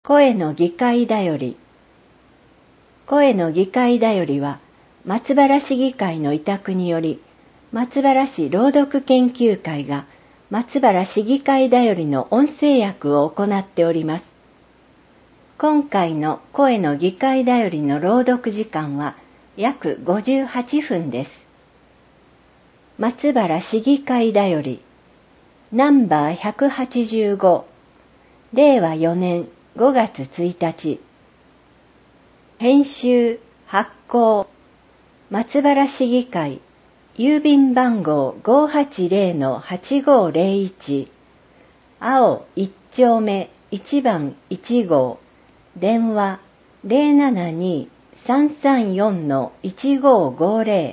声の議会だより。声の議会だよりは、松原市議会の委託により、松原市朗読研究会が松原市議会だよりの音声訳を行っております。今回の声の議会だよりの朗読時間は約58分です。松原市議会だより、ナンバー185、令和4年5月1日。編集、発行、松原市議会、郵便番号 580-8501、青1丁目1番1号、電話 072-334-1550。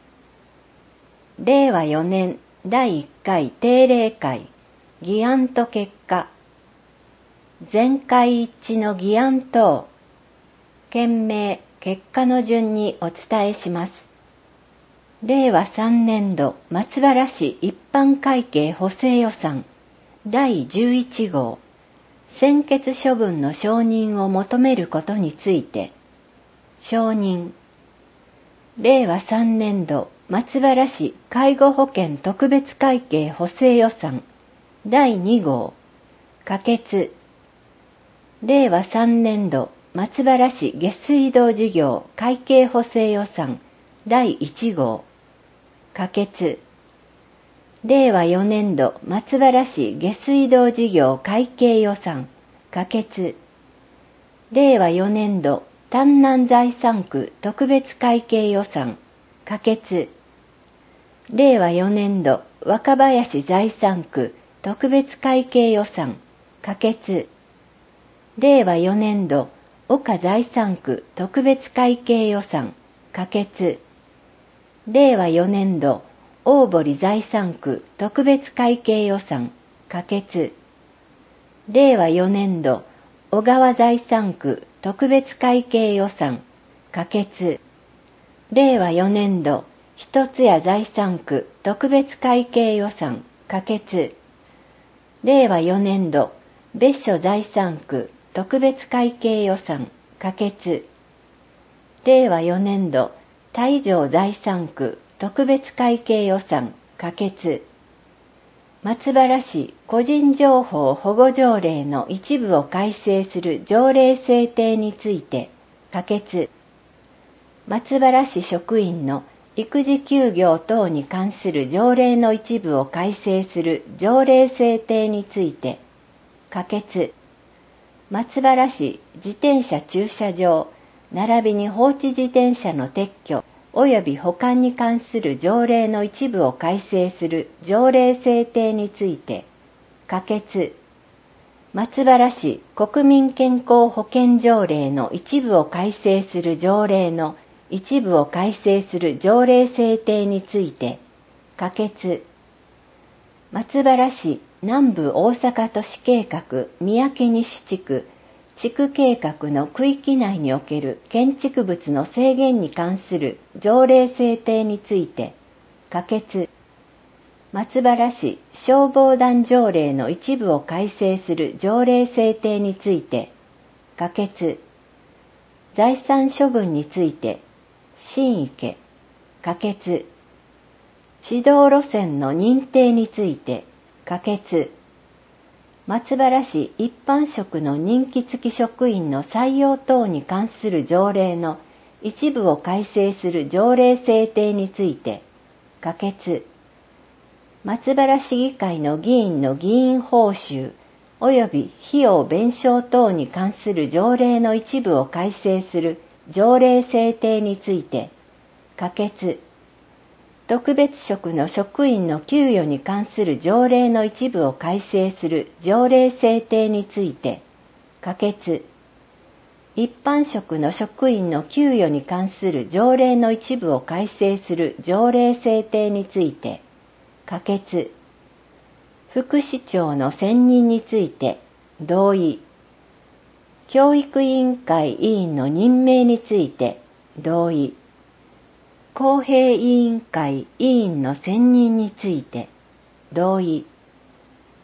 令和4年第1回定例会、議案と結果。全会一致の議案等。件名、結果の順にお伝えします。令和3年度松原市一般会計補正予算第11号専決処分の承認を求めることについて承認。令和3年度松原市介護保険特別会計補正予算第2号可決。令和3年度松原市下水道事業会計補正予算第1号可決。令和4年度松原市下水道事業会計予算可決。令和4年度丹南財産区特別会計予算可決。令和4年度若林財産区特別会計予算可決。令和4年度岡財産区特別会計予算可決。令和4年度大堀財産区特別会計予算可決。令和4年度小川財産区特別会計予算可決。令和4年度一津谷財産区特別会計予算可決。令和4年度別所財産区特別会計予算可決。令和4年度大城財産区特別会計予算可決。松原市個人情報保護条例の一部を改正する条例制定について可決。松原市職員の育児休業等に関する条例の一部を改正する条例制定について可決。松原市自転車駐車場並びに放置自転車の撤去及び保管に関する条例の一部を改正する条例制定について可決。松原市国民健康保険条例の一部を改正する条例の一部を改正する条例制定について可決。松原市南部大阪都市計画三宅西地区地区計画の区域内における建築物の制限に関する条例制定について可決。松原市消防団条例の一部を改正する条例制定について可決。財産処分について新池可決。指導路線の認定について可決。松原市一般職の任期付き職員の採用等に関する条例の一部を改正する条例制定について可決。松原市議会の議員の議員報酬及び費用弁償等に関する条例の一部を改正する条例制定について可決。特別職の職員の給与に関する条例の一部を改正する条例制定について可決。一般職の職員の給与に関する条例の一部を改正する条例制定について可決。副市長の選任について同意。教育委員会委員の任命について同意。公平委員会委員の選任について同意。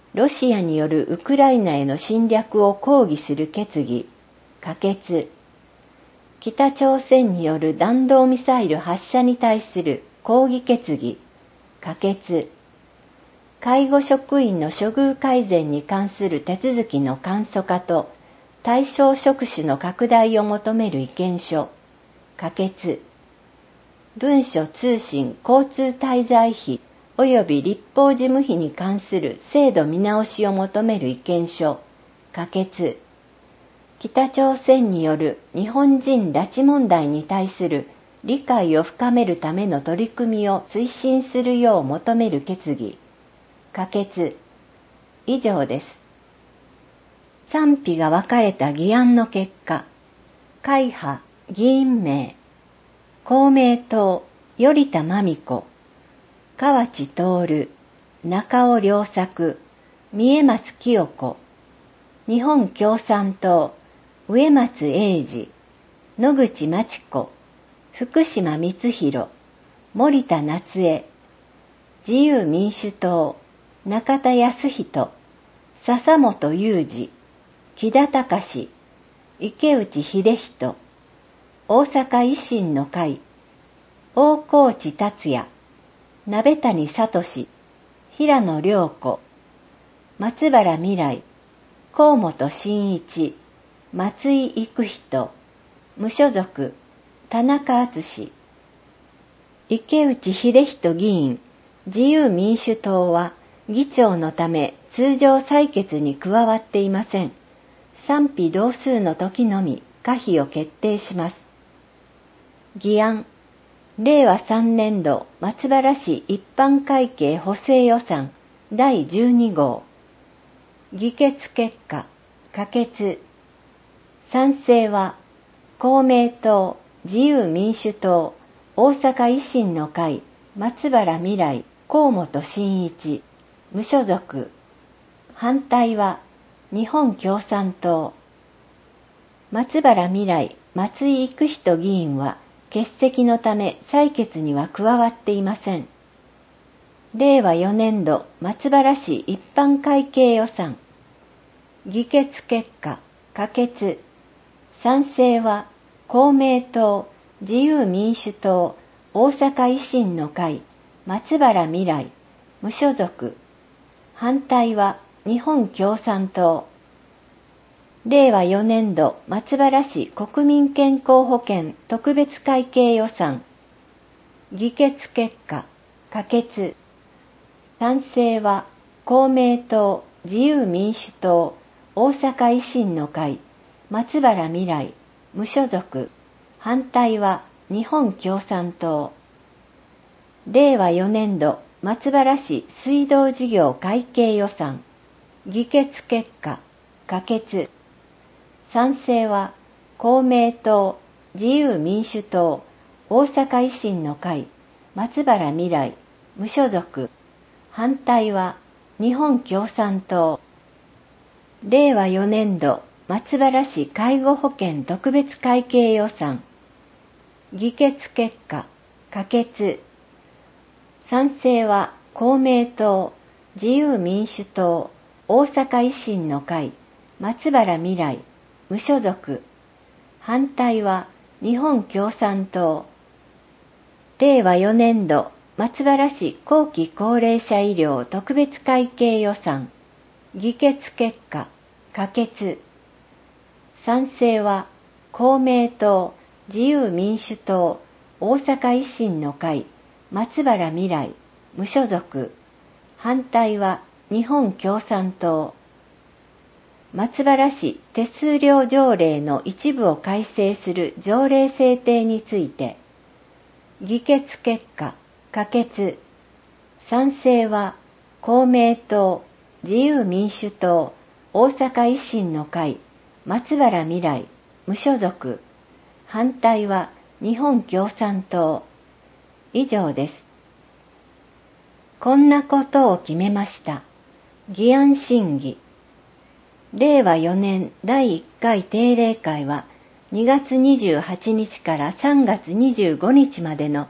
ロシアによるウクライナへの侵略を抗議する決議、可決。北朝鮮による弾道ミサイル発射に対する抗議決議、可決。介護職員の処遇改善に関する手続きの簡素化と対象職種の拡大を求める意見書、可決。文書通信交通滞在費及び立法事務費に関する制度見直しを求める意見書、可決。北朝鮮による日本人拉致問題に対する理解を深めるための取り組みを推進するよう求める決議、可決。以上です。賛否が分かれた議案の結果、会派議員名、公明党、頼田真美子、河内徹、中尾良作、三重松清子、日本共産党、植松英二、野口真知子、福島光弘、森田夏江、自由民主党、中田康人、笹本裕二、木田隆、池内秀人、大阪維新の会、大河内達也、鍋谷聡、平野涼子、松原未来、河本真一、松井育人、無所属、田中敦、池内秀人議員、自由民主党は議長のため通常採決に加わっていません。賛否同数の時のみ可否を決定します。議案、令和3年度松原市一般会計補正予算第12号。議決結果、可決。賛成は、公明党、自由民主党、大阪維新の会、松原未来、河本真一、無所属。反対は、日本共産党。松原未来、松井育人議員は、欠席のため採決には加わっていません。令和4年度松原市一般会計予算。議決結果、可決。賛成は公明党、自由民主党、大阪維新の会、松原未来、無所属。反対は日本共産党。令和4年度松原市国民健康保険特別会計予算。議決結果、可決。賛成は公明党、自由民主党、大阪維新の会、松原未来、無所属。反対は日本共産党。令和4年度松原市水道事業会計予算。議決結果、可決。賛成は公明党、自由民主党、大阪維新の会、松原未来、無所属。反対は日本共産党。令和4年度松原市介護保険特別会計予算。議決結果、可決。賛成は公明党、自由民主党、大阪維新の会、松原未来、無所属。反対は日本共産党。令和4年度松原市後期高齢者医療特別会計予算。議決結果、可決。賛成は公明党、自由民主党、大阪維新の会、松原未来、無所属。反対は日本共産党。松原市手数料条例の一部を改正する条例制定について。議決結果、可決。賛成は公明党、自由民主党、大阪維新の会、松原未来、無所属。反対は日本共産党。以上です。こんなことを決めました。議案審議。令和4年第1回定例会は2月28日から3月25日までの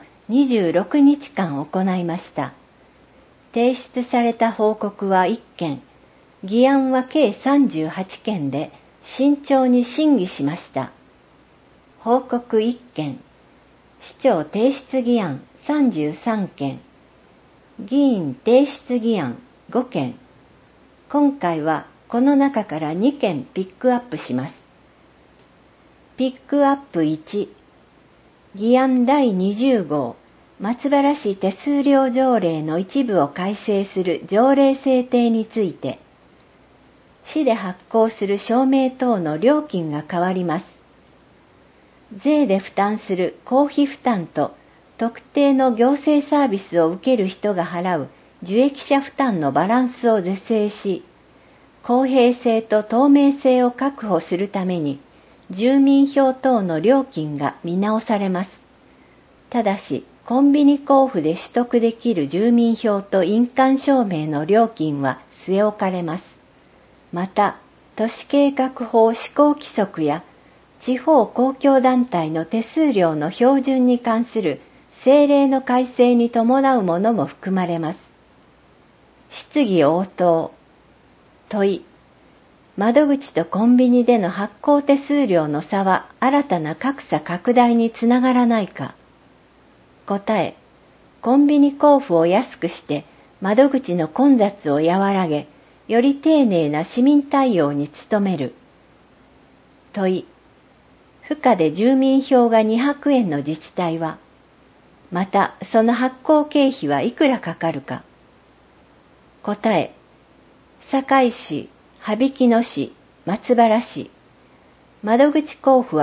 26日間行いました。提出された報告は1件、 議案は計38件で慎重に審議しました。報告1件、市長提出議案33件、議員提出議案5件。今回はこの中から2件ピックアップします。ピックアップ1、議案第20号、松原市手数料条例の一部を改正する条例制定について、市で発行する証明等の料金が変わります。税で負担する公費負担と特定の行政サービスを受ける人が払う受益者負担のバランスを是正し、公平性と透明性を確保するために、住民票等の料金が見直されます。ただし、コンビニ交付で取得できる住民票と印鑑証明の料金は据え置かれます。また、都市計画法施行規則や地方公共団体の手数料の標準に関する政令の改正に伴うものも含まれます。質疑応答。問い。窓口とコンビニでの発行手数料の差は新たな格差拡大につながらないか。答え。コンビニ交付を安くして窓口の混雑を和らげ、より丁寧な市民対応に努める。問い。付加で住民票が200円の自治体は、またその発行経費はいくらかかるか。答え。堺市、羽曳野市、松原市。窓口交付は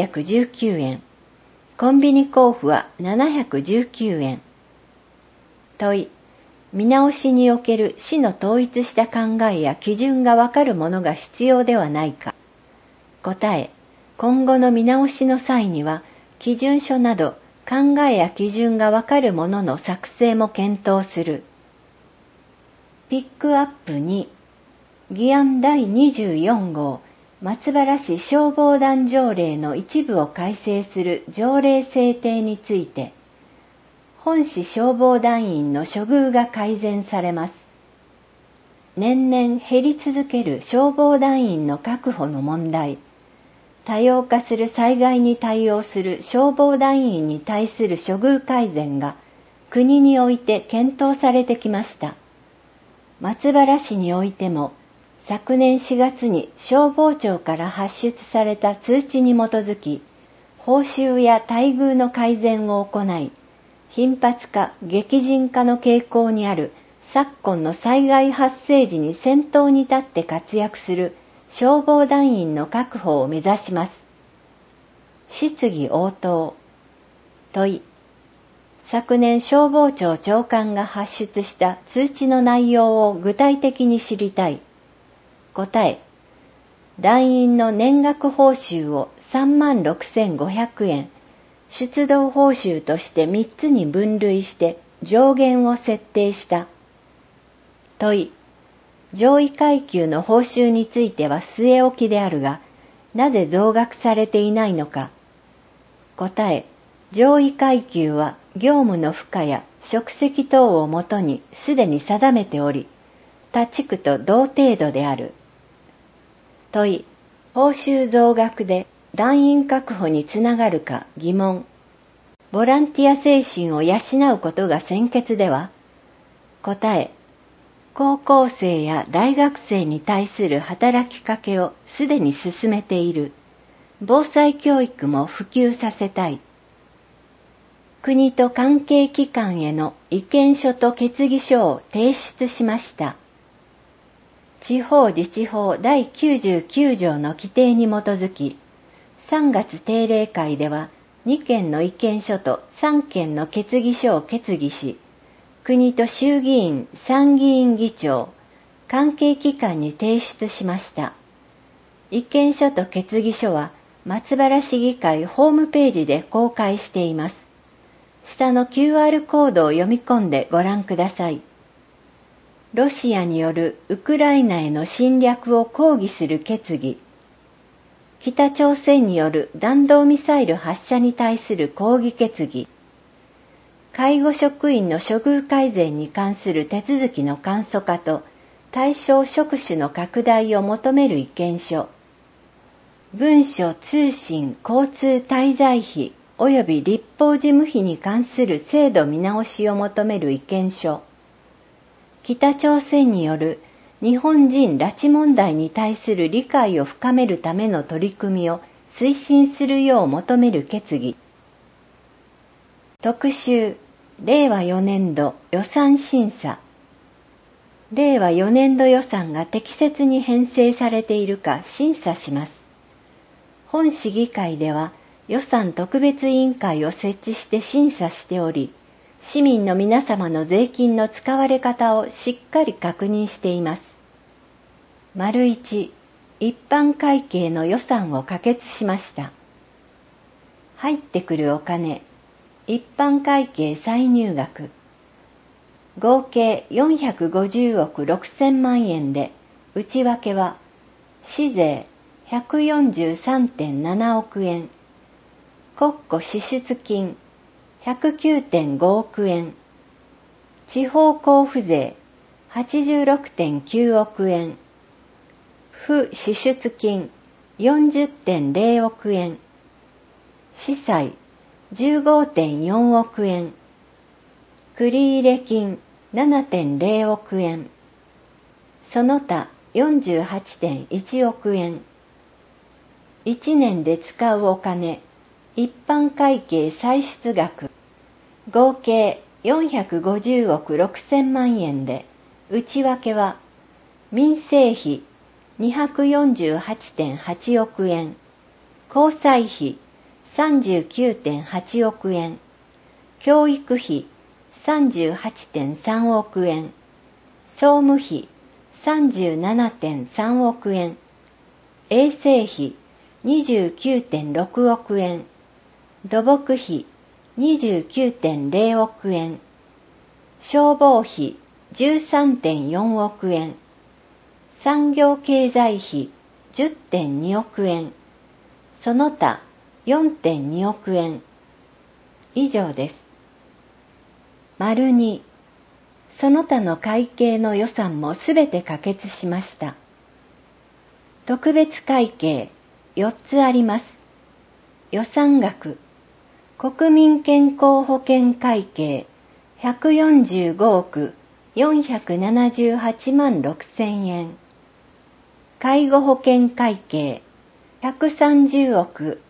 319円。コンビニ交付は719円。問い。見直しにおける市の統一した考えや基準がわかるものが必要ではないか。答え。今後の見直しの際には、基準書など考えや基準がわかるものの作成も検討する。ピックアップ2、議案第24号、松原市消防団条例の一部を改正する条例制定について、本市消防団員の処遇が改善されます。年々減り続ける消防団員の確保の問題、多様化する災害に対応する消防団員に対する処遇改善が国において検討されてきました。松原市においても、昨年4月に消防庁から発出された通知に基づき、報酬や待遇の改善を行い、頻発化・激甚化の傾向にある昨今の災害発生時に先頭に立って活躍する消防団員の確保を目指します。質疑応答。問い。昨年消防庁長官が発出した通知の内容を具体的に知りたい。答え。団員の年額報酬を36,500円、出動報酬として3つに分類して上限を設定した。問い。上位階級の報酬については据え置きであるが、なぜ増額されていないのか。答え。上位階級は業務の負荷や職責等をもとにすでに定めており、他地区と同程度である。問い。報酬増額で団員確保につながるか疑問。ボランティア精神を養うことが先決では。答え。高校生や大学生に対する働きかけをすでに進めている。防災教育も普及させたい。国と関係機関への意見書と決議書を提出しました。地方自治法第99条の規定に基づき、3月定例会では2件の意見書と3件の決議書を決議し、国と衆議院、参議院議長、関係機関に提出しました。意見書と決議書は松原市議会ホームページで公開しています。下の QR コードを読み込んでご覧ください。ロシアによるウクライナへの侵略を抗議する決議。北朝鮮による弾道ミサイル発射に対する抗議決議。介護職員の処遇改善に関する手続きの簡素化と対象職種の拡大を求める意見書。文書通信交通滞在費及び立法事務費に関する制度見直しを求める意見書。北朝鮮による日本人拉致問題に対する理解を深めるための取り組みを推進するよう求める決議。特集、令和4年度予算審査。令和4年度予算が適切に編成されているか審査します。本市議会では予算特別委員会を設置して審査しており、市民の皆様の税金の使われ方をしっかり確認しています。1、一般会計の予算を可決しました。入ってくるお金、一般会計歳入額、合計450億6000万円で、内訳は、市税 143.7 億円、国庫支出金 109.5 億円、地方交付税 86.9 億円、府支出金 40.0 億円、司債 15.4 億円、繰入金 7.0 億円、その他 48.1 億円。1年で使うお金、一般会計歳出額、合計450億6000万円で、内訳は、民生費 248.8 億円、交際費 39.8 億円、教育費 38.3 億円、総務費 37.3 億円、衛生費 29.6 億円、土木費 29.0 億円、消防費 13.4 億円、産業経済費 10.2 億円、その他 4.2 億円。以上です。2、その他の会計の予算もすべて可決しました。特別会計4つあります。予算額、国民健康保険会計145億478万6000円、介護保険会計130億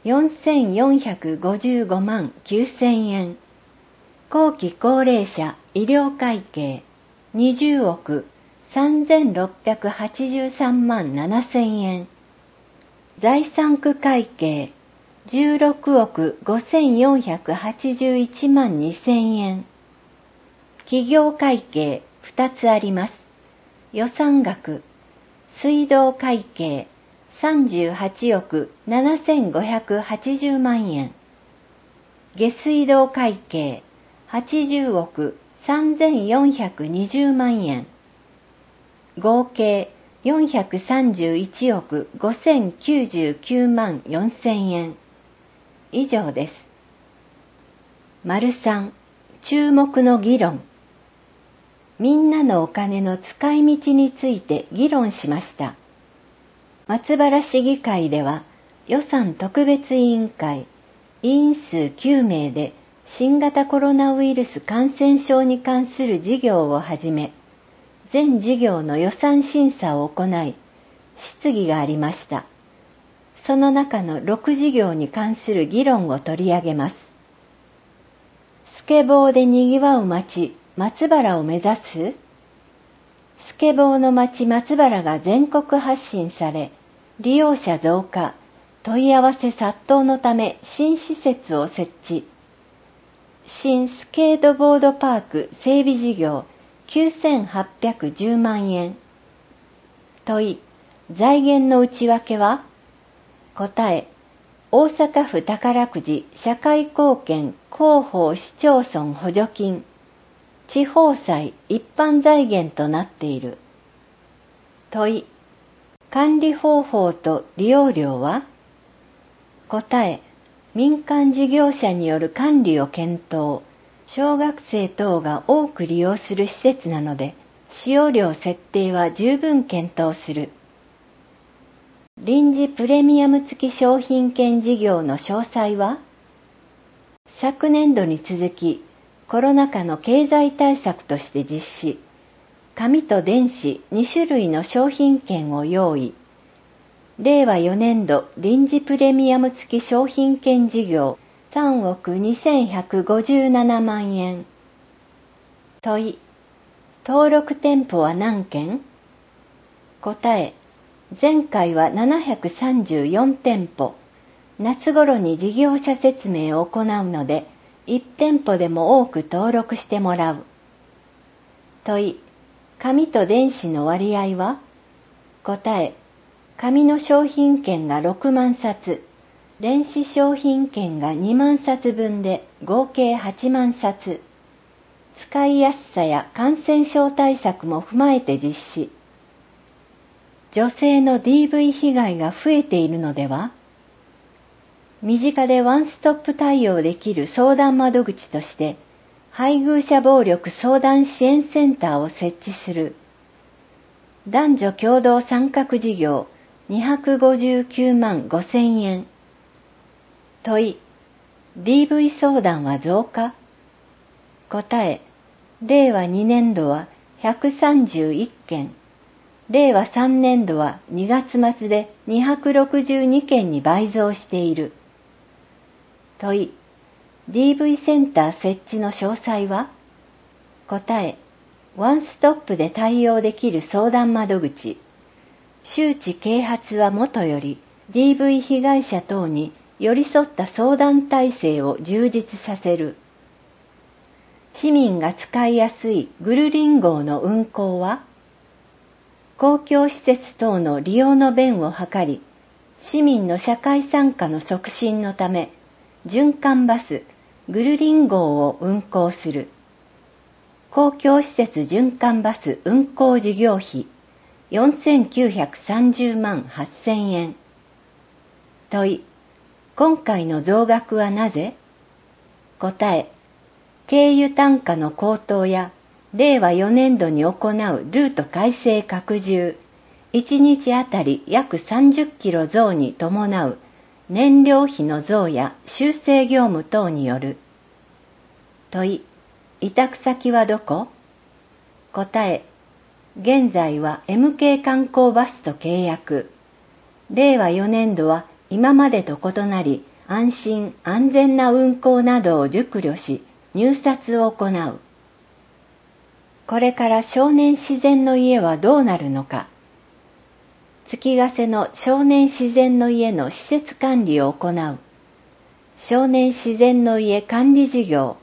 4455万9000円、後期高齢者医療会計20億3683万7000円、財産区会計16億5481万2000円、企業会計2つあります。予算額、水道会計38億7580万円、下水道会計80億3420万円、合計431億5099万4000円。以上です。3、注目の議論。みんなのお金の使い道について議論しました。松原市議会では予算特別委員会委員数9名で新型コロナウイルス感染症に関する事業をはじめ、全事業の予算審査を行い、質疑がありました。その中の6事業に関する議論を取り上げます。スケボーで賑わう街、松原を目指す？スケボーの街松原が全国発信され、利用者増加、問い合わせ殺到のため新施設を設置。新スケートボードパーク整備事業9810万円。問い、財源の内訳は？答え、大阪府宝くじ社会貢献広報市町村補助金、地方債一般財源となっている。問い、管理方法と利用料は？答え、民間事業者による管理を検討、小学生等が多く利用する施設なので、 使用料設定は十分検討する。臨時プレミアム付き商品券事業の詳細は、昨年度に続きコロナ禍の経済対策として実施、紙と電子2種類の商品券を用意。令和4年度臨時プレミアム付き商品券事業3億2157万円。問い、登録店舗は何件？答え、前回は734店舗。夏頃に事業者説明を行うので、1店舗でも多く登録してもらう。問い、紙と電子の割合は？答え、紙の商品券が6万冊、電子商品券が2万冊分で合計8万冊。使いやすさや感染症対策も踏まえて実施。女性の DV 被害が増えているのでは？身近でワンストップ対応できる相談窓口として、配偶者暴力相談支援センターを設置する。男女共同参画事業259万5千円。問い、DV 相談は増加？答え、令和2年度は131件、令和3年度は2月末で262件に倍増している。問い、DV センター設置の詳細は？答え、ワンストップで対応できる相談窓口。周知啓発はもとより DV 被害者等に寄り添った相談体制を充実させる。市民が使いやすいぐるりん号の運行は？公共施設等の利用の便を図り、市民の社会参加の促進のため、循環バス、ぐるりん号を運行する。公共施設循環バス運行事業費4930万8000円。問い、今回の増額はなぜ？答え、軽油単価の高騰や令和4年度に行うルート改正拡充、1日あたり約30キロ増に伴う燃料費の増や修正業務等による。問い、委託先はどこ？答え、現在は MK 観光バスと契約。令和4年度は今までと異なり、安心安全な運行などを熟慮し、入札を行う。これから少年自然の家はどうなるのか。月ヶ瀬の少年自然の家の施設管理を行う。少年自然の家管理事業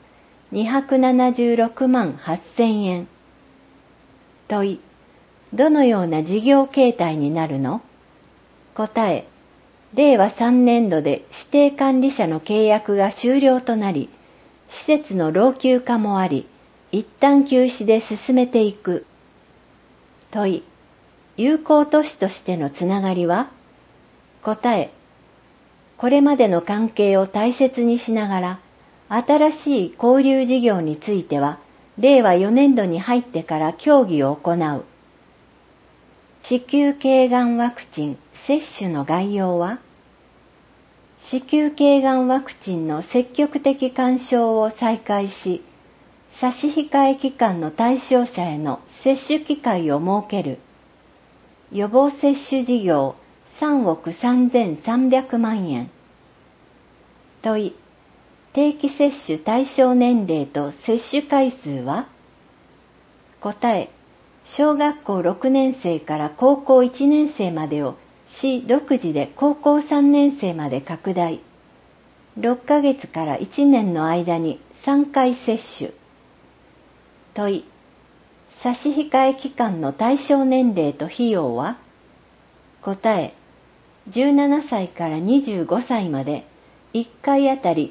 276万8000円。問い、どのような事業形態になるの？答え、令和3年度で指定管理者の契約が終了となり、施設の老朽化もあり、一旦休止で進めていく。問い、友好都市としてのつながりは？答え、これまでの関係を大切にしながら、新しい交流事業については、令和4年度に入ってから協議を行う。子宮頸がんワクチン接種の概要は？子宮頸がんワクチンの積極的勧奨を再開し、差し控え期間の対象者への接種機会を設ける。予防接種事業3億3300万円。問い、定期接種対象年齢と接種回数は？答え、小学校6年生から高校1年生までを市独自で高校3年生まで拡大。6ヶ月から1年の間に3回接種。問い、差し控え期間の対象年齢と費用は？答え、17歳から25歳まで1回あたり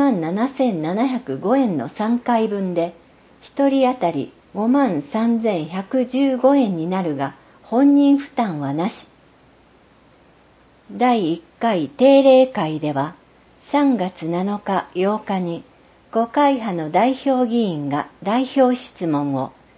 17,705円の3回分で、1人あたり53,115円になるが、本人負担はなし。第1回定例会では、3月7日8日に5会派の代表議員が代表質問を、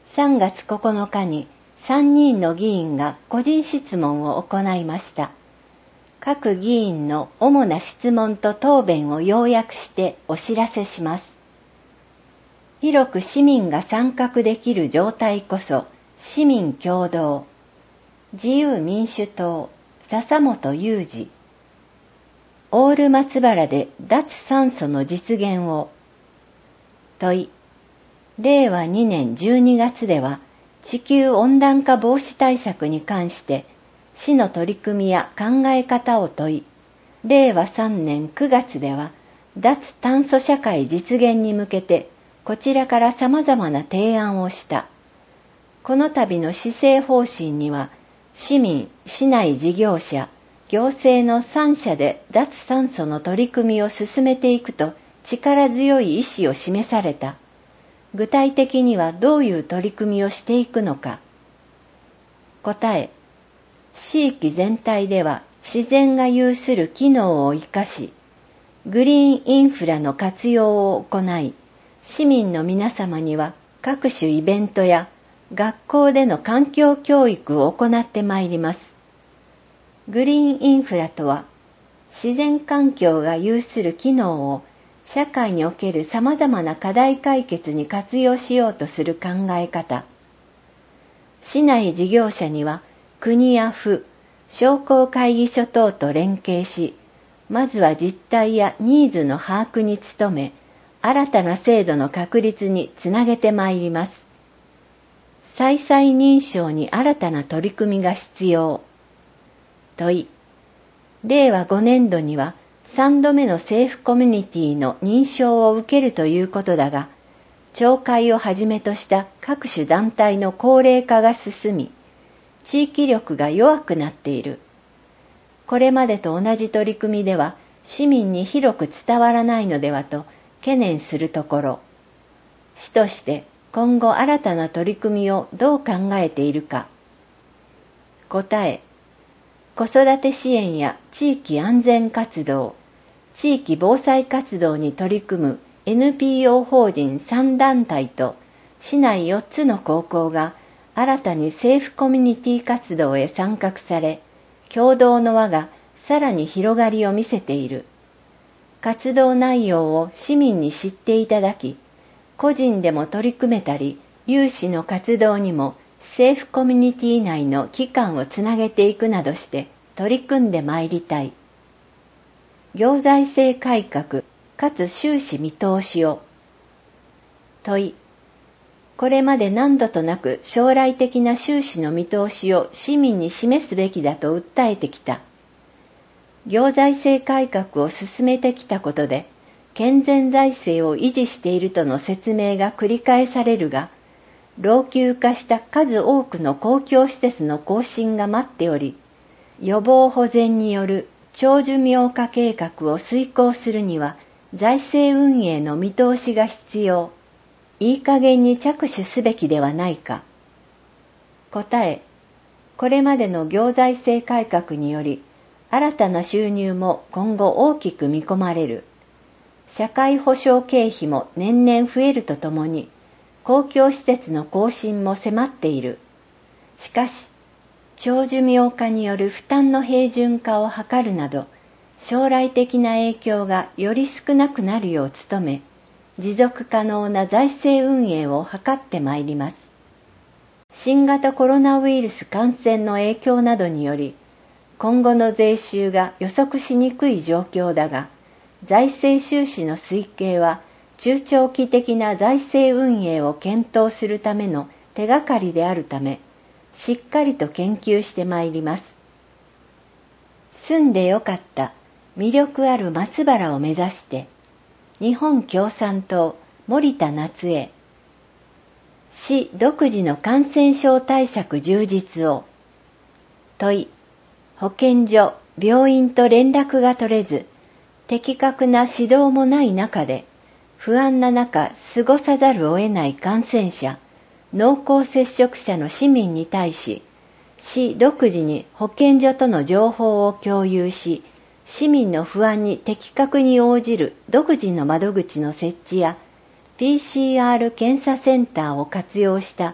3月9日に3人の議員が個人質問を行いました。各議員の主な質問と答弁を要約してお知らせします。広く市民が参画できる状態こそ市民共同。自由民主党、笹本祐二。オール松原で脱炭素の実現を。問い。令和2年12月では地球温暖化防止対策に関して市の取り組みや考え方を問い、令和3年9月では脱炭素社会実現に向けてこちらから様々な提案をした。この度の施政方針には市民、市内事業者、行政の3者で脱炭素の取り組みを進めていくと力強い意思を示された。具体的にはどういう取り組みをしていくのか。答え。市域全体では自然が有する機能を生かし、グリーンインフラの活用を行い、市民の皆様には各種イベントや学校での環境教育を行ってまいります。グリーンインフラとは、自然環境が有する機能を社会における様々な課題解決に活用しようとする考え方。市内事業者には国や府、商工会議所等と連携し、まずは実態やニーズの把握に努め、新たな制度の確立につなげてまいります。再々認証に新たな取り組みが必要。問い。令和5年度には3度目の政府コミュニティの認証を受けるということだが、町会をはじめとした各種団体の高齢化が進み、地域力が弱くなっている。これまでと同じ取り組みでは市民に広く伝わらないのではと懸念するところ、市として今後新たな取り組みをどう考えているか。答え。子育て支援や地域安全活動、地域防災活動に取り組む NPO 法人3団体と市内4つの高校が新たに政府コミュニティ活動へ参画され、共同の輪がさらに広がりを見せている。活動内容を市民に知っていただき、個人でも取り組めたり、有志の活動にも政府コミュニティ内の機関をつなげていくなどして取り組んでまいりたい。行財政改革かつ収支見通しを。問い。これまで何度となく将来的な収支の見通しを市民に示すべきだと訴えてきた。行財政改革を進めてきたことで、健全財政を維持しているとの説明が繰り返されるが、老朽化した数多くの公共施設の更新が待っており、予防保全による長寿命化計画を遂行するには財政運営の見通しが必要。いい加減に着手すべきではないか。答え。これまでの行財政改革により、新たな収入も今後大きく見込まれる。社会保障経費も年々増えるとともに、公共施設の更新も迫っている。しかし、長寿命化による負担の平準化を図るなど、将来的な影響がより少なくなるよう努め、持続可能な財政運営を図ってまいります。新型コロナウイルス感染の影響などにより、今後の税収が予測しにくい状況だが、財政収支の推計は中長期的な財政運営を検討するための手がかりであるため、しっかりと研究してまいります。住んでよかった魅力ある松原を目指して、日本共産党森田夏江。市独自の感染症対策充実を。問い。保健所、病院と連絡が取れず、的確な指導もない中で、不安な中過ごさざるを得ない感染者、濃厚接触者の市民に対し、市独自に保健所との情報を共有し、市民の不安に的確に応じる独自の窓口の設置や、PCR 検査センターを活用した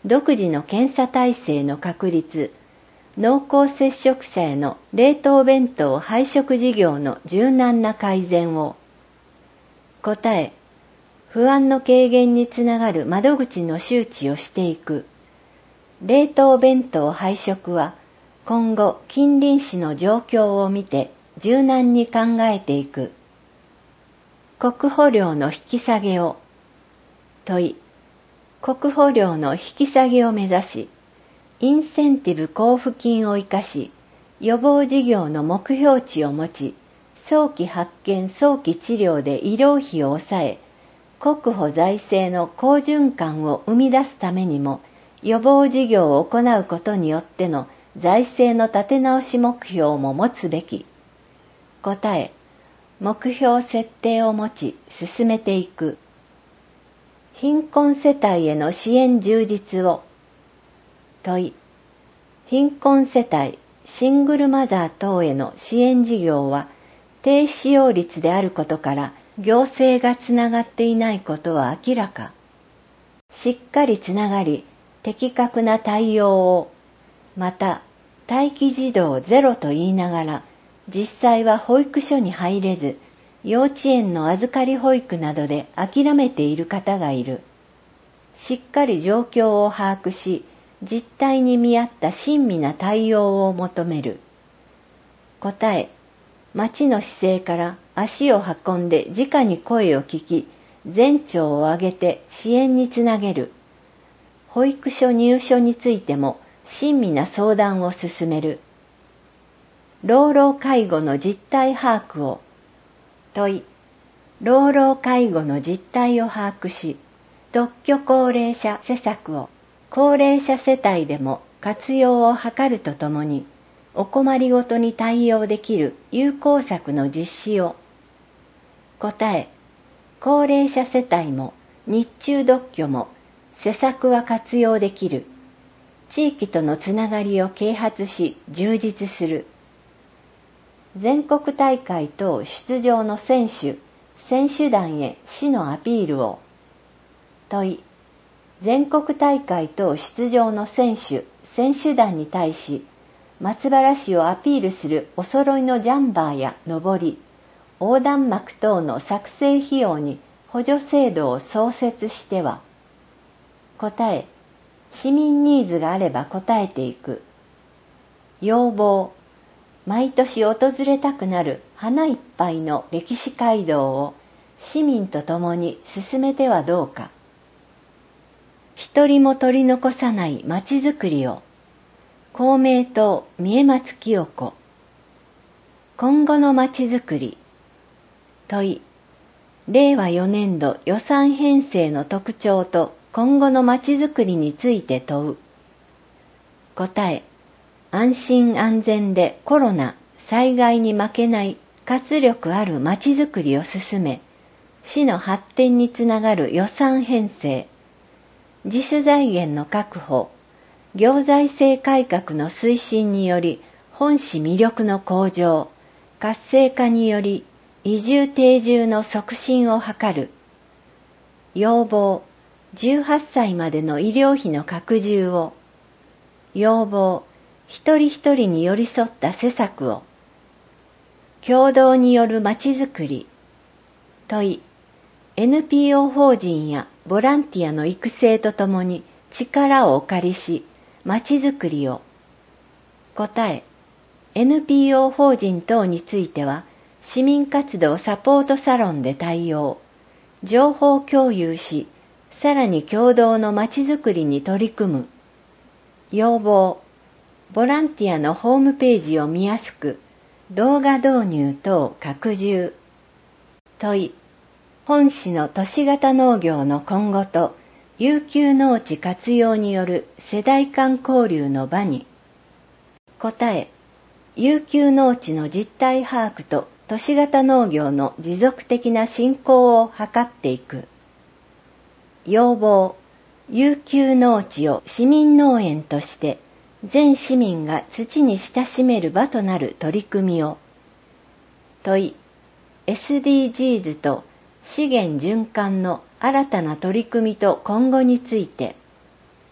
独自の検査体制の確立、濃厚接触者への冷凍弁当配食事業の柔軟な改善を。答え、不安の軽減につながる窓口の周知をしていく。冷凍弁当配食は今後近隣市の状況を見て柔軟に考えていく。国保料の引き下げを。問い、国保料の引き下げを目指し、インセンティブ交付金を生かし、予防事業の目標値を持ち、早期発見早期治療で医療費を抑え、国保財政の好循環を生み出すためにも、予防事業を行うことによっての財政の立て直し目標も持つべき。答え、目標設定を持ち進めていく。貧困世帯への支援充実を。問い、貧困世帯、シングルマザー等への支援事業は低使用率であることから行政がつながっていないことは明らか。しっかりつながり的確な対応を。また、待機児童ゼロと言いながら実際は保育所に入れず、幼稚園の預かり保育などで諦めている方がいる。しっかり状況を把握し、実態に見合った親身な対応を求める。答え、町の姿勢から足を運んで直に声を聞き、全庁を挙げて支援につなげる。保育所入所についても親身な相談を進める。老老介護の実態把握を。問い、老老介護の実態を把握し、特居高齢者施策を高齢者世帯でも活用を図るとともに、お困りごとに対応できる有効策の実施を。答え、高齢者世帯も日中独居も施策は活用できる。地域とのつながりを啓発し充実する。全国大会等出場の選手団へ市のアピールを。問い、全国大会等出場の選手団に対し、松原市をアピールするお揃いのジャンバーやのぼり、横断幕等の作成費用に補助制度を創設しては。答え、市民ニーズがあれば応えていく。要望、毎年訪れたくなる花いっぱいの歴史街道を市民と共に進めてはどうか。一人も取り残さないまちづくりを。公明党三重松清子。今後のまちづくり。問い、令和4年度予算編成の特徴と今後のまちづくりについて問う。答え、安心安全でコロナ、災害に負けない活力あるまちづくりを進め、市の発展につながる予算編成、自主財源の確保、行財政改革の推進により本市魅力の向上、活性化により移住定住の促進を図る。要望、18歳までの医療費の拡充を。要望、一人一人に寄り添った施策を。共同によるまちづくり。問い、NPO 法人やボランティアの育成とともに力をお借りし、まちづくりを。答え、NPO 法人等については、市民活動サポートサロンで対応、情報共有し、さらに共同のまちづくりに取り組む。要望、ボランティアのホームページを見やすく、動画導入等拡充。問い、本市の都市型農業の今後と、遊休農地活用による世代間交流の場に。答え、遊休農地の実態把握と都市型農業の持続的な振興を図っていく。要望、遊休農地を市民農園として全市民が土に親しめる場となる取り組みを。問い、SDGs と資源循環の新たな取り組みと今後について。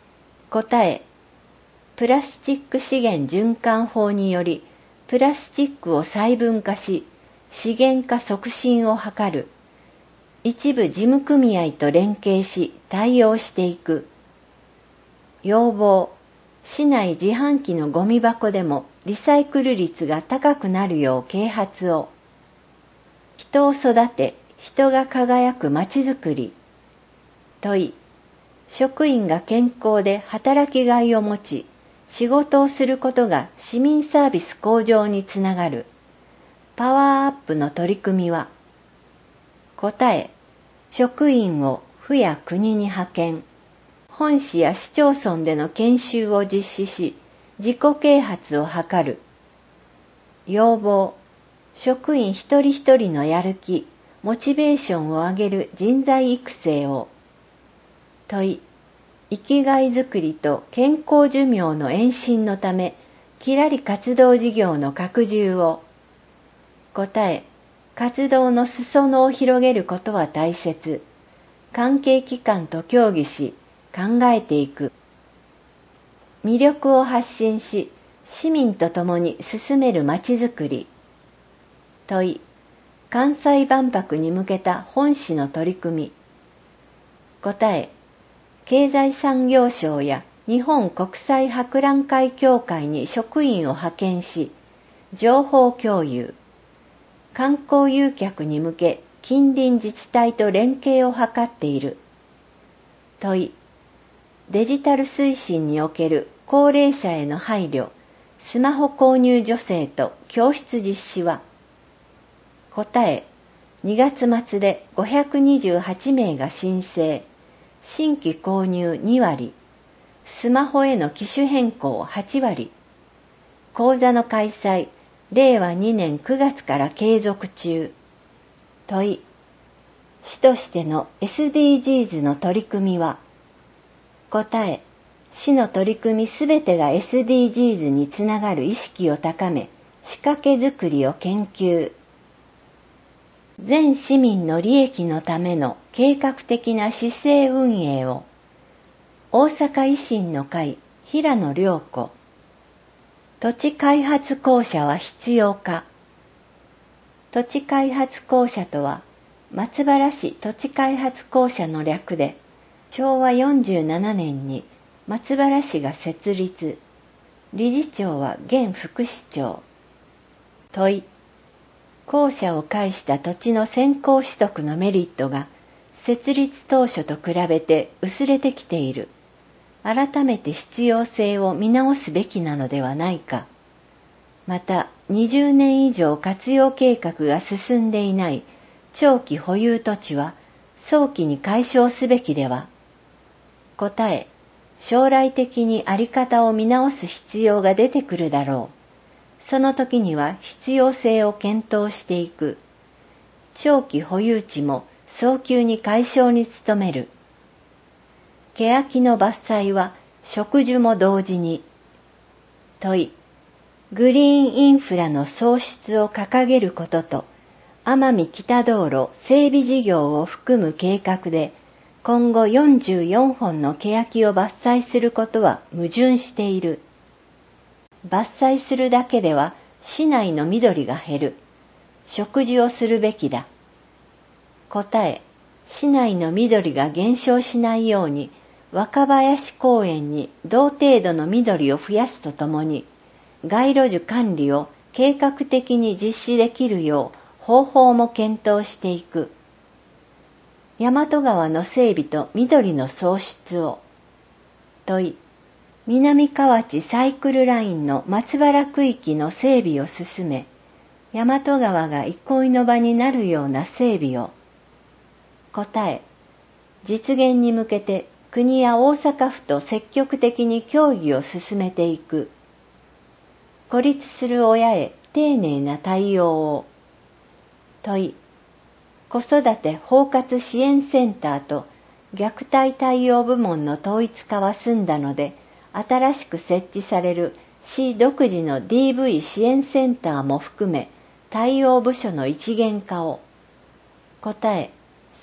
答え、プラスチック資源循環法により、プラスチックを細分化し、資源化促進を図る。一部事務組合と連携し対応していく。要望、市内自販機のゴミ箱でもリサイクル率が高くなるよう啓発を。人を育て、人が輝くまちづくり。問い、職員が健康で働きがいを持ち、仕事をすることが市民サービス向上につながる。パワーアップの取り組みは。答え、職員を府や国に派遣。本市や市町村での研修を実施し、自己啓発を図る。要望、職員一人一人のやる気、モチベーションを上げる人材育成を。問い、生きがいづくりと健康寿命の延伸のため、きらり活動事業の拡充を。答え、活動の裾野を広げることは大切。関係機関と協議し、考えていく。魅力を発信し、市民と共に進めるまちづくり。問い、関西万博に向けた本市の取り組み。答え、経済産業省や日本国際博覧会協会に職員を派遣し、情報共有。観光誘客に向け近隣自治体と連携を図っている。問い、デジタル推進における高齢者への配慮、スマホ購入助成と教室実施は。答え、2月末で528名が申請、新規購入2割、スマホへの機種変更8割、講座の開催、令和2年9月から継続中。問い、市としての SDGs の取り組みは。答え、市の取り組みすべてが SDGs につながる意識を高め、仕掛けづくりを研究。全市民の利益のための計画的な市政運営を。大阪維新の会、平野涼子。土地開発公社は必要か。土地開発公社とは、松原市土地開発公社の略で、昭和47年に松原市が設立。理事長は現副市長。問い、公社を介した土地の先行取得のメリットが設立当初と比べて薄れてきている。改めて必要性を見直すべきなのではないか。また、20年以上活用計画が進んでいない長期保有土地は早期に解消すべきでは。答え、将来的にあり方を見直す必要が出てくるだろう。その時には必要性を検討していく。長期保有地も早急に解消に努める。欅の伐採は植樹も同時に。問い、グリーンインフラの創出を掲げることと、奄美北道路整備事業を含む計画で、今後44本の欅を伐採することは矛盾している。伐採するだけでは市内の緑が減る。植樹をするべきだ。答え、市内の緑が減少しないように、若林公園に同程度の緑を増やすとともに、街路樹管理を計画的に実施できるよう方法も検討していく。大和川の整備と緑の創出を。問い、南河内サイクルラインの松原区域の整備を進め、大和川が憩いの場になるような整備を。答え、実現に向けて国や大阪府と積極的に協議を進めていく。孤立する親へ丁寧な対応を。問い、子育て包括支援センターと虐待対応部門の統一化は済んだので、新しく設置される市独自の DV 支援センターも含め対応部署の一元化を。答え、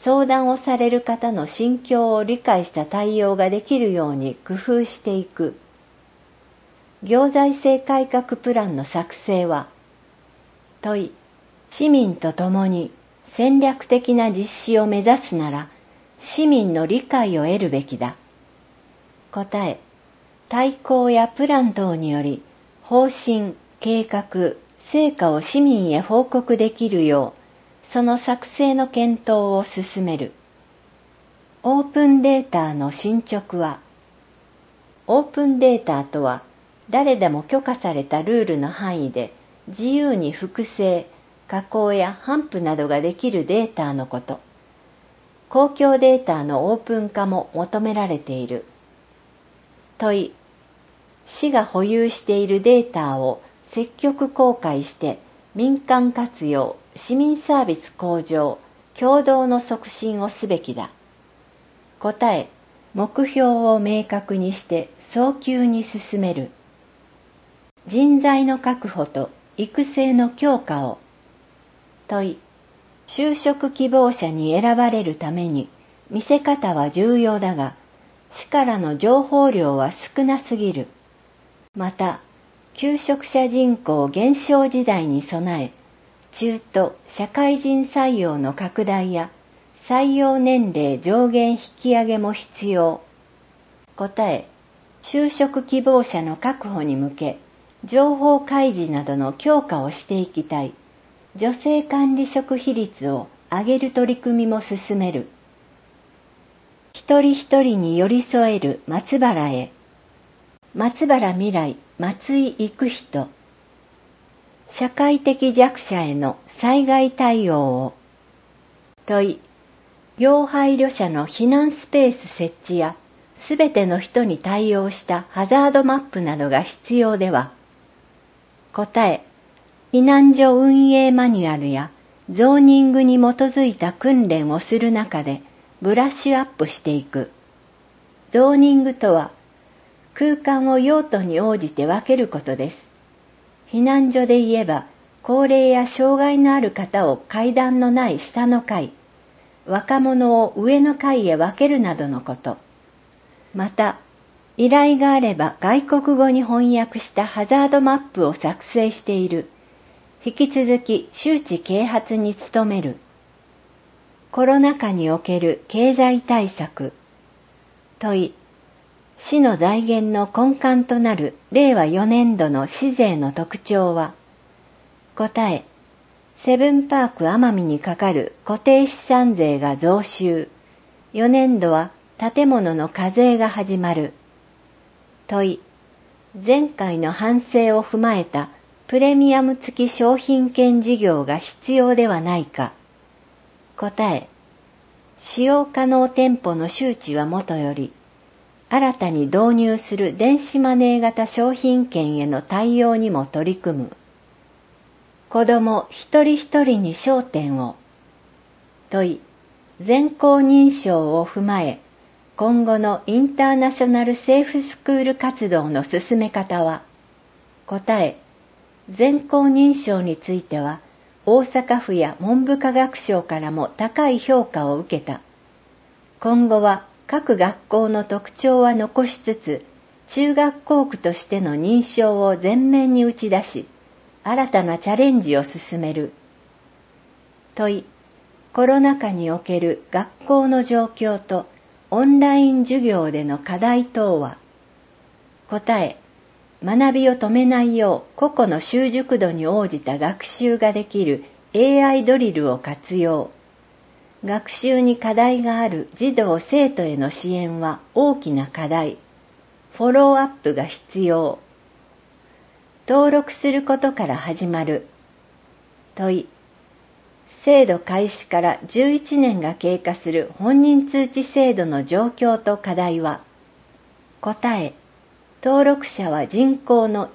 相談をされる方の心境を理解した対応ができるように工夫していく。行財政改革プランの作成は、問い、市民と共に戦略的な実施を目指すなら、市民の理解を得るべきだ。答え、大綱やプラン等により、方針、計画、成果を市民へ報告できるよう、その作成の検討を進める。オープンデータの進捗は、オープンデータとは、誰でも許可されたルールの範囲で、自由に複製、加工や頒布などができるデータのこと。公共データのオープン化も求められている。問い、市が保有しているデータを積極公開して民間活用、市民サービス向上、協働の促進をすべきだ。答え、目標を明確にして早急に進める。人材の確保と育成の強化を。問い、就職希望者に選ばれるために見せ方は重要だが、市からの情報量は少なすぎる。また、求職者人口減少時代に備え、中途社会人採用の拡大や採用年齢上限引き上げも必要。答え、就職希望者の確保に向け、情報開示などの強化をしていきたい。女性管理職比率を上げる取り組みも進める。一人一人に寄り添える松原へ。松原未来、松井育人。社会的弱者への災害対応を。問い、要配慮者の避難スペース設置や、すべての人に対応したハザードマップなどが必要では。答え、避難所運営マニュアルやゾーニングに基づいた訓練をする中でブラッシュアップしていく。ゾーニングとは、空間を用途に応じて分けることです。避難所で言えば、高齢や障害のある方を階段のない下の階、若者を上の階へ分けるなどのこと。また、依頼があれば外国語に翻訳したハザードマップを作成している。引き続き周知啓発に努める。コロナ禍における経済対策。問い、市の財源の根幹となる令和4年度の市税の特徴は。答え、セブンパーク奄美にかかる固定資産税が増収。4年度は建物の課税が始まる。問い、前回の反省を踏まえたプレミアム付き商品券事業が必要ではないか。答え、使用可能店舗の周知はもとより、新たに導入する電子マネー型商品券への対応にも取り組む。子ども一人一人に焦点を。問い、全校認証を踏まえ、今後のインターナショナルセーフスクール活動の進め方は。答え、全校認証については、大阪府や文部科学省からも高い評価を受けた。今後は各学校の特徴は残しつつ、中学校区としての認証を前面に打ち出し、新たなチャレンジを進める。問い、コロナ禍における学校の状況とオンライン授業での課題等は。答え、学びを止めないよう個々の習熟度に応じた学習ができる AI ドリルを活用。学習に課題がある児童生徒への支援は大きな課題。フォローアップが必要。登録することから始まる。問い、制度開始から11年が経過する本人通知制度の状況と課題は。答え、登録者は人口の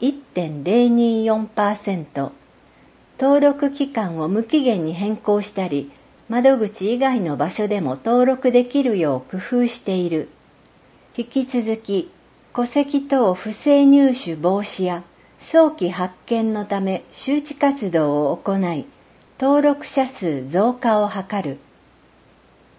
1.024%、登録期間を無期限に変更したり、窓口以外の場所でも登録できるよう工夫している。引き続き、戸籍等不正入手防止や早期発見のため周知活動を行い、登録者数増加を図る。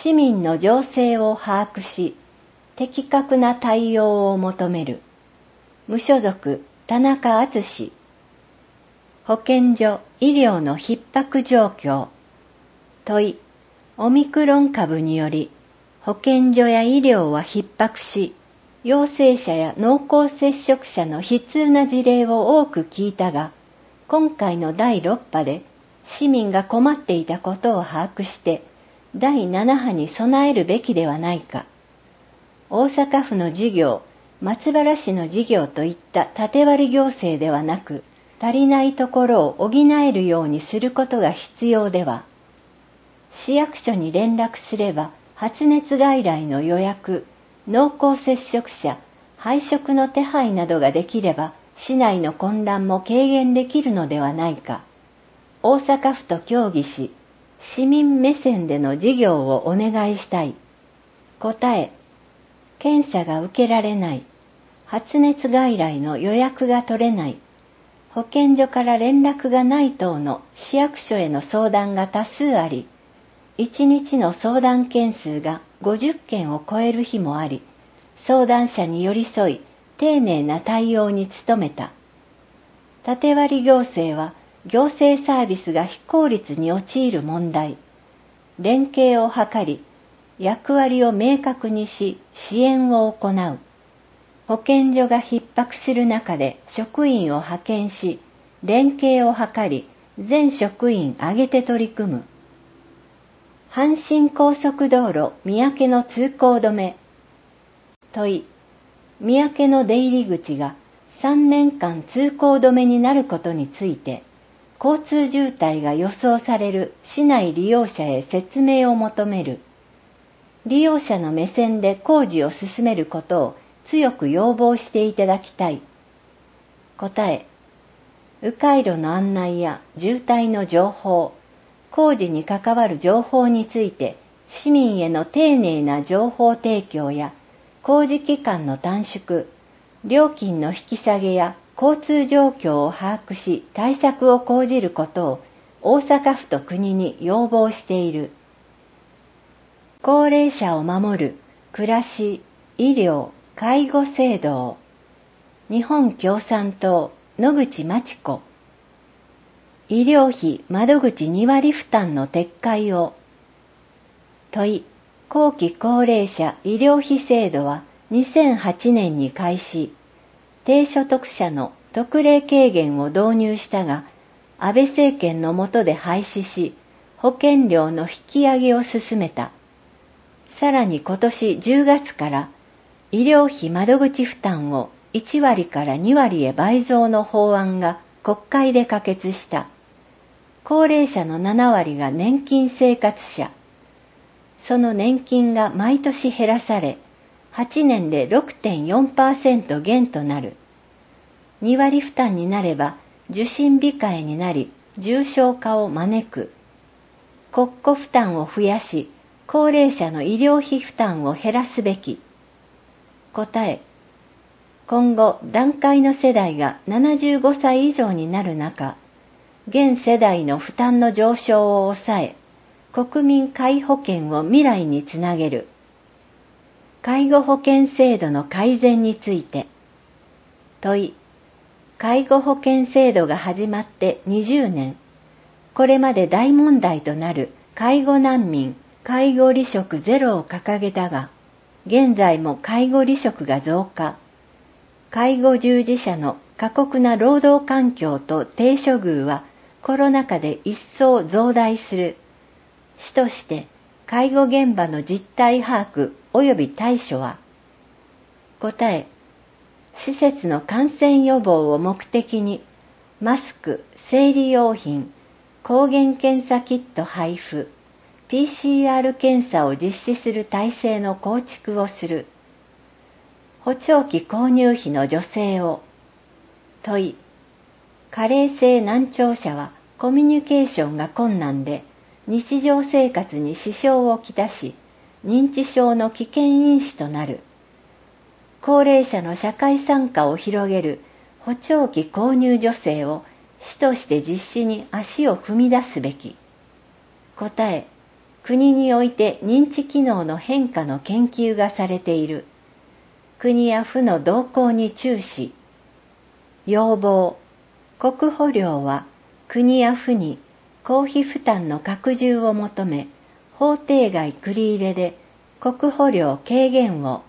市民の情勢を把握し、的確な対応を求める。無所属、田中敦。保健所、医療の逼迫状況。問い、オミクロン株により、保健所や医療は逼迫し、陽性者や濃厚接触者の悲痛な事例を多く聞いたが、今回の第6波で市民が困っていたことを把握して、第7波に備えるべきではないか。大阪府の事業、松原市の事業といった縦割り行政ではなく、足りないところを補えるようにすることが必要では。市役所に連絡すれば、発熱外来の予約、濃厚接触者、配食の手配などができれば、市内の混乱も軽減できるのではないか。大阪府と協議し、市民目線での事業をお願いしたい。答え、検査が受けられない。発熱外来の予約が取れない。保健所から連絡がない等の市役所への相談が多数あり、1日の相談件数が50件を超える日もあり、相談者に寄り添い、丁寧な対応に努めた。縦割り行政は行政サービスが非効率に陥る問題。連携を図り、役割を明確にし、支援を行う。保健所が逼迫する中で職員を派遣し、連携を図り、全職員挙げて取り組む。阪神高速道路三宅の通行止め。問い、三宅の出入り口が3年間通行止めになることについて、交通渋滞が予想される市内利用者へ説明を求める。利用者の目線で工事を進めることを強く要望していただきたい。答え、迂回路の案内や渋滞の情報、工事に関わる情報について市民への丁寧な情報提供や工事期間の短縮、料金の引き下げや交通状況を把握し対策を講じることを大阪府と国に要望している。高齢者を守る暮らし、医療、介護制度。日本共産党野口真知子。医療費窓口2割負担の撤回を。問い、後期高齢者医療費制度は2008年に開始、低所得者の特例軽減を導入したが、安倍政権の下で廃止し、保険料の引き上げを進めた。さらに今年10月から医療費窓口負担を1割から2割へ倍増の法案が国会で可決した。高齢者の7割が年金生活者。その年金が毎年減らされ、8年で 6.4% 減となる。2割負担になれば受診控えになり、重症化を招く。国庫負担を増やし、高齢者の医療費負担を減らすべき。答え、今後団塊の世代が75歳以上になる中、現世代の負担の上昇を抑え、国民皆保険を未来につなげる。介護保険制度の改善について。問い、介護保険制度が始まって20年、これまで大問題となる介護難民、介護離職ゼロを掲げたが、現在も介護離職が増加。介護従事者の過酷な労働環境と低処遇はコロナ禍で一層増大する。市として介護現場の実態把握及び対処は。答え、施設の感染予防を目的にマスク、生理用品、抗原検査キット配布、PCR 検査を実施する体制の構築をする。補聴器購入費の助成を。問い、加齢性難聴者はコミュニケーションが困難で日常生活に支障をきたし、認知症の危険因子となる。高齢者の社会参加を広げる補聴器購入助成を市として実施に足を踏み出すべき。答え、 国において認知機能の変化の研究がされている。国や府の動向に注視。要望。国保庁は国や府に公費負担の拡充を求め、法定外繰り入れで国保料軽減を。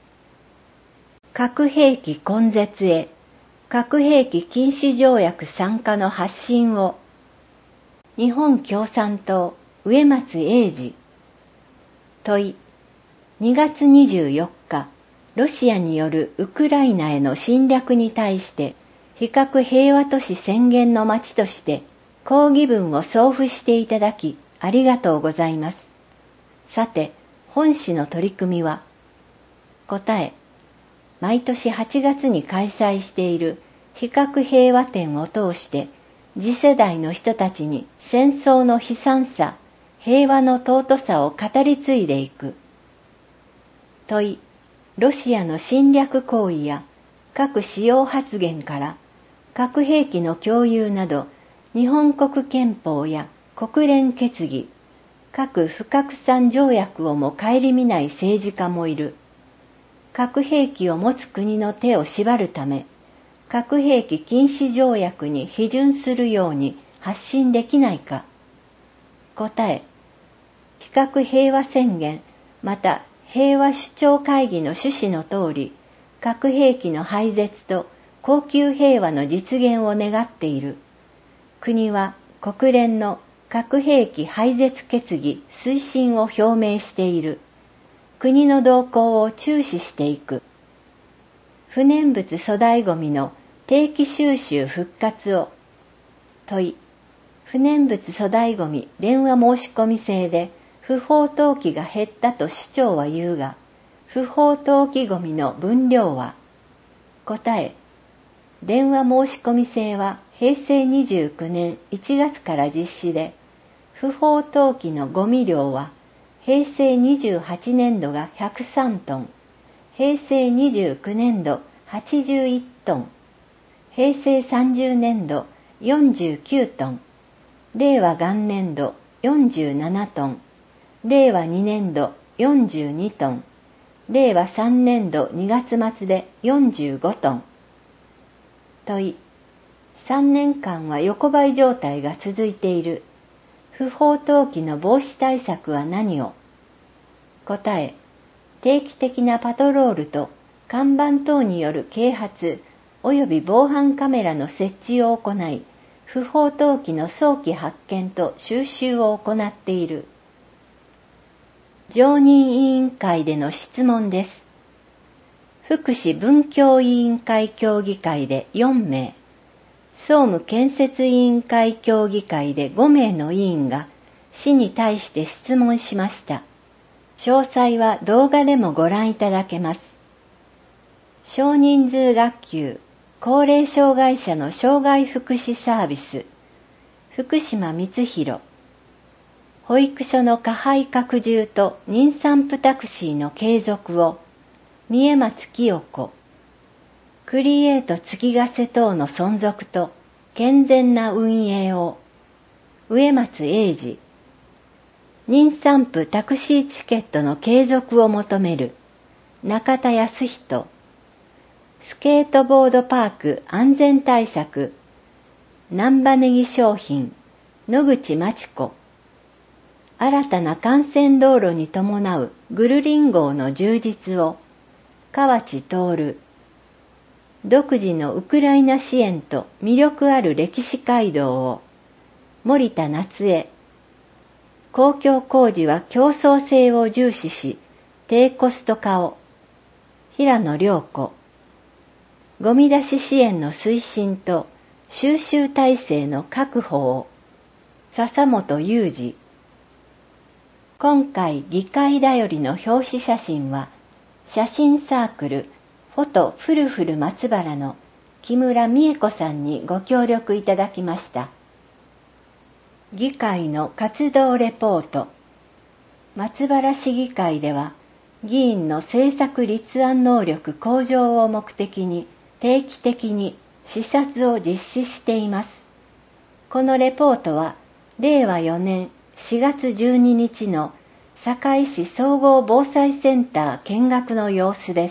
核兵器根絶へ、核兵器禁止条約参加の発信を。日本共産党植松英二。問い。2月24日、ロシアによるウクライナへの侵略に対して、非核平和都市宣言の町として抗議文を送付していただきありがとうございます。さて、本誌の取り組みは、答え、毎年8月に開催している非核平和展を通して次世代の人たちに戦争の悲惨さ、平和の尊さを語り継いでいく。問い、ロシアの侵略行為や核使用発言から核兵器の共有など日本国憲法や国連決議、核不拡散条約をも顧みない政治家もいる。核兵器を持つ国の手を縛るため、核兵器禁止条約に批准するように発信できないか。答え、非核平和宣言また平和首長会議の趣旨の通り、核兵器の廃絶と恒久平和の実現を願っている。国は国連の核兵器廃絶決議推進を表明している。国の動向を注視していく。不燃物粗大ごみの定期収集復活を。問い。不燃物粗大ごみ電話申込制で不法投棄が減ったと市長は言うが、不法投棄ごみの分量は。答え。電話申込制は平成29年1月から実施で、不法投棄のゴミ量は平成28年度が103トン、平成29年度81トン、平成30年度49トン、令和元年度47トン、令和2年度42トン、令和3年度2月末で45トン。問い。3年間は横ばい状態が続いている。不法投棄の防止対策は何を。答え。定期的なパトロールと看板等による啓発及び防犯カメラの設置を行い、不法投棄の早期発見と収集を行っている。常任委員会での質問です。福祉文教委員会協議会で4名、総務建設委員会協議会で5名の委員が市に対して質問しました。詳細は動画でもご覧いただけます。少人数学級、高齢障害者の障害福祉サービス、福島光弘、保育所の加配拡充と妊産婦タクシーの継続を、三重松清子、クリエイト月ヶ瀬等の存続と健全な運営を、植松英二、妊産婦タクシーチケットの継続を求める、中田康人、スケートボードパーク安全対策、難波ネギ商品、野口真知子、新たな幹線道路に伴うグルリン号の充実を、河内徹、独自のウクライナ支援と魅力ある歴史街道を、森田夏江、公共工事は競争性を重視し、低コスト化を、平野良子、ゴミ出し支援の推進と収集体制の確保を、笹本裕二。今回議会だよりの表紙写真は、写真サークルフォトフルフル松原の木村美恵子さんにご協力いただきました。議会の活動レポート。松原市議会では、議員の政策立案能力向上を目的に定期的に視察を実施しています。このレポートは、令和4年 4月12日の堺市総合防災センター見学の様子です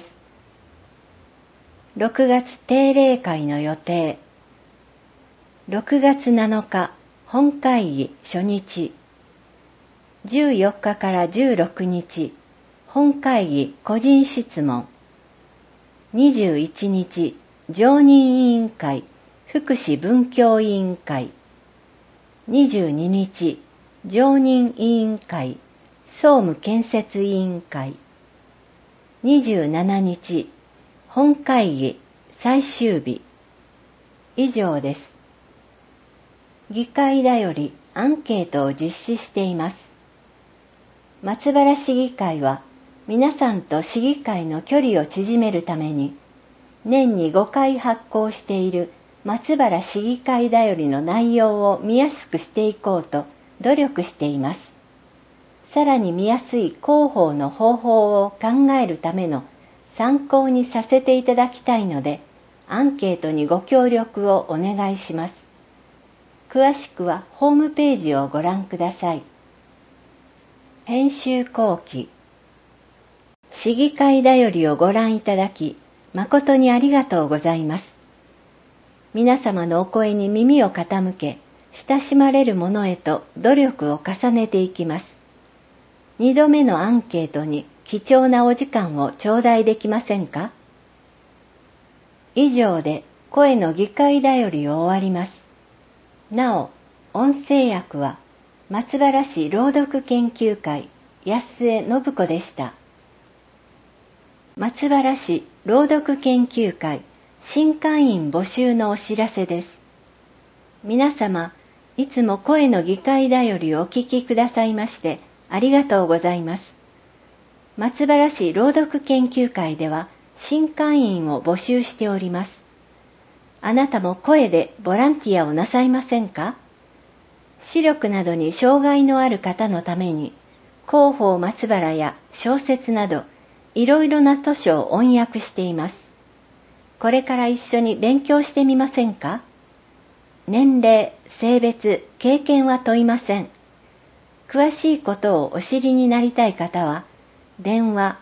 。6月定例会の予定。6月7日本会議初日。14日から16日本会議個人質問。21日常任委員会福祉文教委員会。22日常任委員会総務建設委員会。27日本会議最終日。以上です。議会だよりアンケートを実施しています。松原市議会は皆さんと市議会の距離を縮めるために年に5回発行している松原市議会だよりの内容を見やすくしていこうと努力しています。さらに見やすい広報の方法を考えるための参考にさせていただきたいので、アンケートにご協力をお願いします。詳しくはホームページをご覧ください。編集後期。市議会だよりをご覧いただき、誠にありがとうございます。皆様のお声に耳を傾け、親しまれるものへと努力を重ねていきます。2度目のアンケートに貴重なお時間を頂戴できませんか？以上で声の議会だよりを終わります。なお、音声訳は松原市朗読研究会安江信子でした。松原市朗読研究会新会員募集のお知らせです。皆様、いつも声の議会だよりをお聞きくださいましてありがとうございます。松原市朗読研究会では新会員を募集しております。あなたも声でボランティアをなさいませんか？視力などに障害のある方のために広報松原や小説などいろいろな図書を音訳しています。これから一緒に勉強してみませんか？年齢、性別、経験は問いません。詳しいことをお知りになりたい方は、電話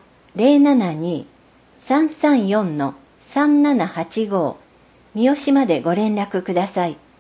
072-334-3785 三好までご連絡ください。